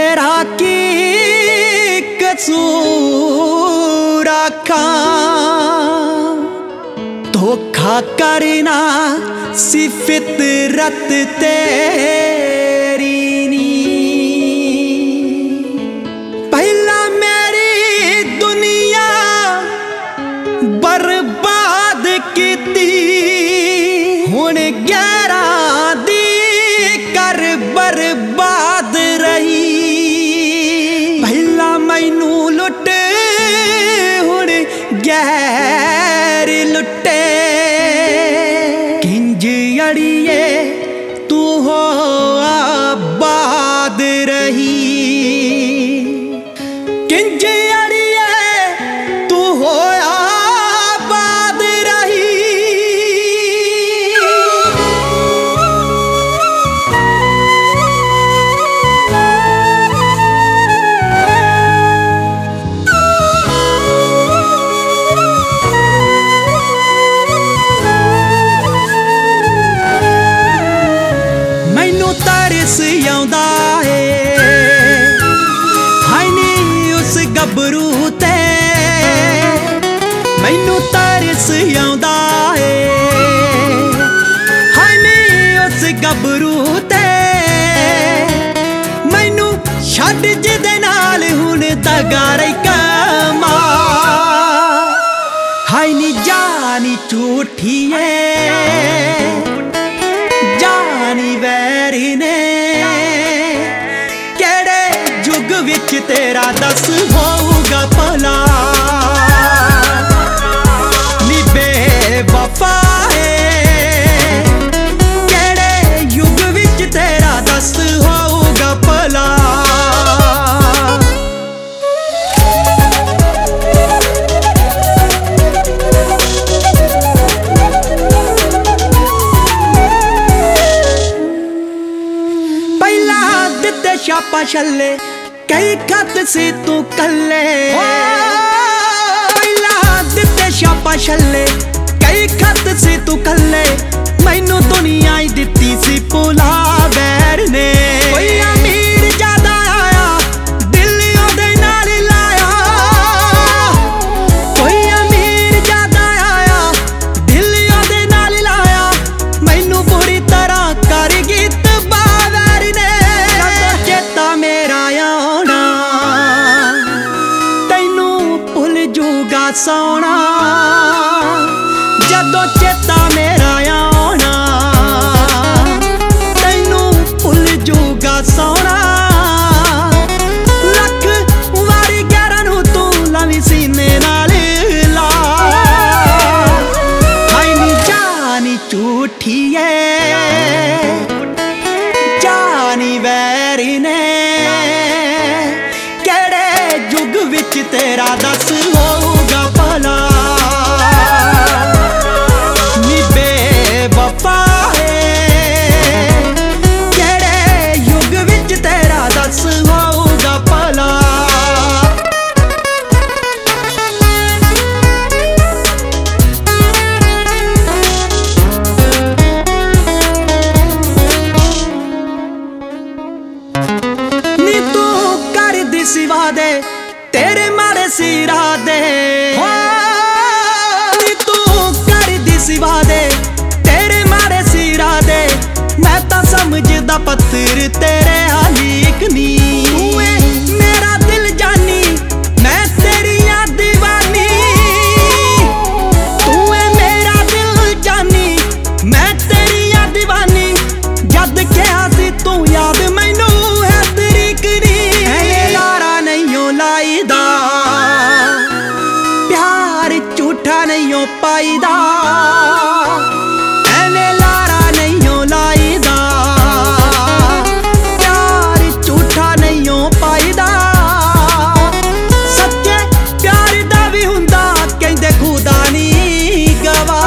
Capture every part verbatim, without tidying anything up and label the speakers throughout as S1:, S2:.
S1: तेरा की कसूर आखा धोखा करना सी फितरत तेरी नी। पहला मेरी दुनिया बर्बाद कीती हुण ग्यारह दी कर बर्बाद रही। पहला मैनू लुट हुण गैर लुटे किंज अड़िए तू हो आबाद रही। किंज अड़िए तू हो आबाद रही। मैनू तरस आउंदा है हाय नी उस गबरू ते। मैनू तरस आउंदा है हाय नी उस गबरू ते। मैनू छड्ड जिहदे नाल हुण दगा रही कमा हाय नी जानी झूठी है जानी वैरी ने। केड़े जुग विच तेरा दस होऊगा भला नी बेवफा है। केड़े युग विच तेरा दस होऊगा भला। छापा छल्ले कई खत सी तू कल्ले। पहला दिते छापा छल्ले कई खत सी तू कल्ले। मैनू दुनिया ही दिती सी भुला बैर ने। कोई अमीर ज्यादा आया दिल ओदे नाल लाया। कोई अमीर ज्यादा आया दिल ओदे नाल लाया। मैनू बुरी तरह कर गीत बावैर ने। चेता मेरा आना तैनू भुल जूगा सोना। जदों चेता मेरा आना तैनू भुल जूगा सोना। लख वारी ग्यारह नू तू लावी सीने नाल ला हाय नी जानी झूठी है जानी वैरी ने। केड़े जुग विच तेरा दस होऊगा भला नी बेवफा है। केड़े युग विच तेरा दस होऊगा भला। नी तू कर दी सिवा दे तेरे मारे सिरा दे। नी तू कर दी सिवा दे तेरे मारे सिरा दे। मैं तां समझदा पत्थर तेरे हालीक नी। तू है मेरा दिल जानी मैं तेरिया दीवानी। तू है मेरा दिल जानी मैं तेरिया दीवानी। जद कहा सी तू याद मैनू है तरीक नी। लारा नहीं लाईदा प्यार झूठा नहीं पाईदा। एवें लारा नहीं लाईदा प्यार झूठा नहीं पाईदा। सच्चे प्यार दा भी हुंदा कहंदे खुदा नी गवा।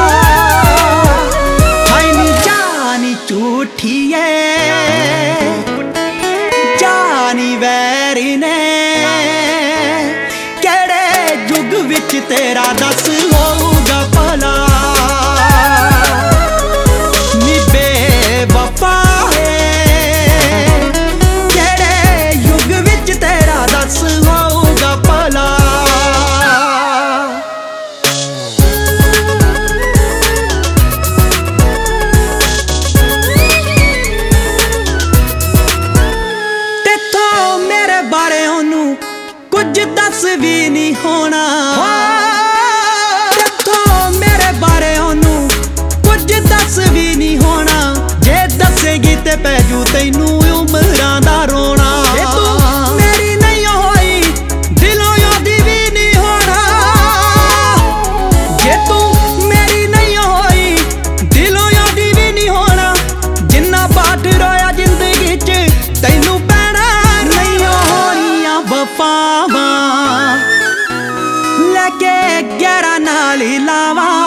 S1: हाय नी जानी झूठी है जानी वैरी ने। केड़े जुग विच तेरा दस होऊगा भला नी बेवफा है। केड़े युग विच ਵਾਲੀ ਲਾਵਾਂ